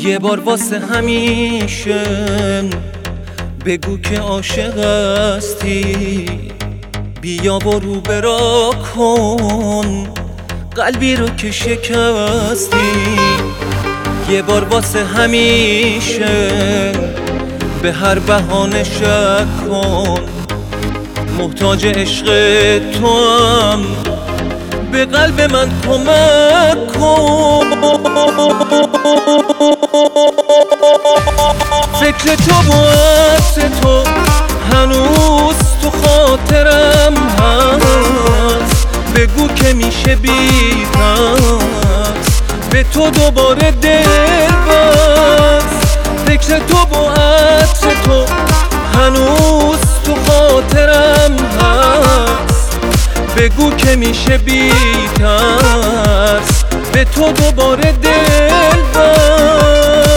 یه بار واسه همیشه بگو که عاشق هستی، بیا برو برا کن قلبی رو که شکستی. یه بار واسه همیشه به هر بهانه شک کن، محتاج عشق توام به قلب من کمک کن. فکر تو و عکس تو هنوز تو خاطرم هست، بگو که میشه بی ترس به تو دوباره دل بست. فکر تو و عکس تو هنوز تو خاطرم هست، بگو که میشه بی ترس به تو دوباره دل بست.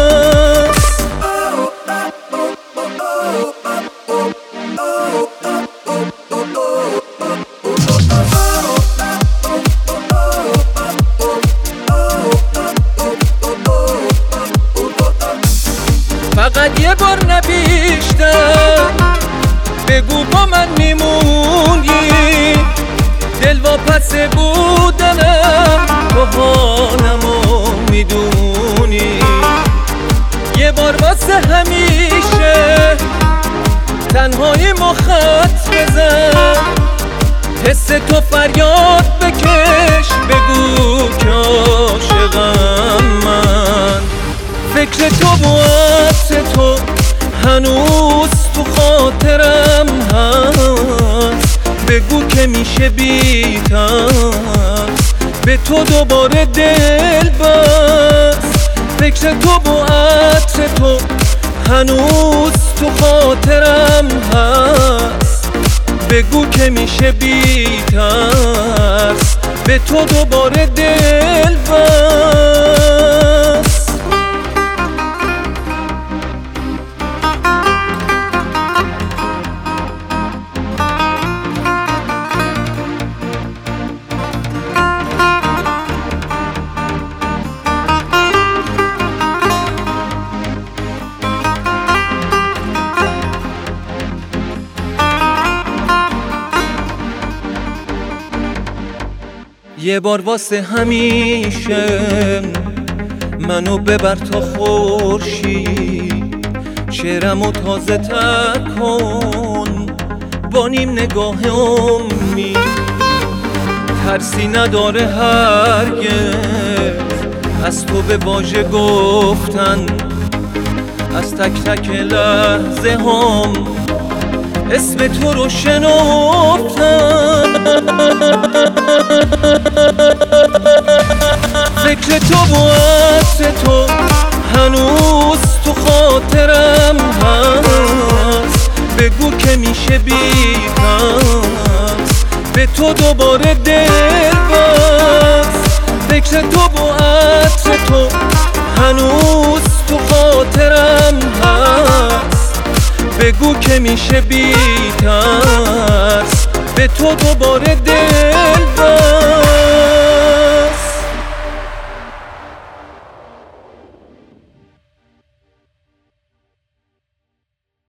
فقط یه بار نه بیشتر بگو با من میمونی، دل واپس بودنم تو حالمو میدونی. یه بار واسه همیشه تنهایی مخط بزن، حس تو فریاد بکش بگو که عاشقم من. فکر تو و عکس تو هنوز تو خاطرم هست، بگو که میشه بی ترس به تو دوباره دل بست. فکر تو و عکس تو هنوز تو خاطرم هست، بگو که میشه بی ترس به تو دوباره دل بست. یه بار واسه همیشه منو ببر تا خورشید، شعرمو تازه تر کن با نیم نگاه امید. ترسی نداره هرگز از تو به واژه گفتن، از تک تک لحظه هم اسم تو رو شنفتن. فکر تو و عکس تو هنوز تو خاطرم هست، بگو که میشه بی ترس به تو دوباره دل بست. فکر تو و عکس تو هنوز تو خاطرم هست، بگو که میشه بی ترس به تو دوباره دل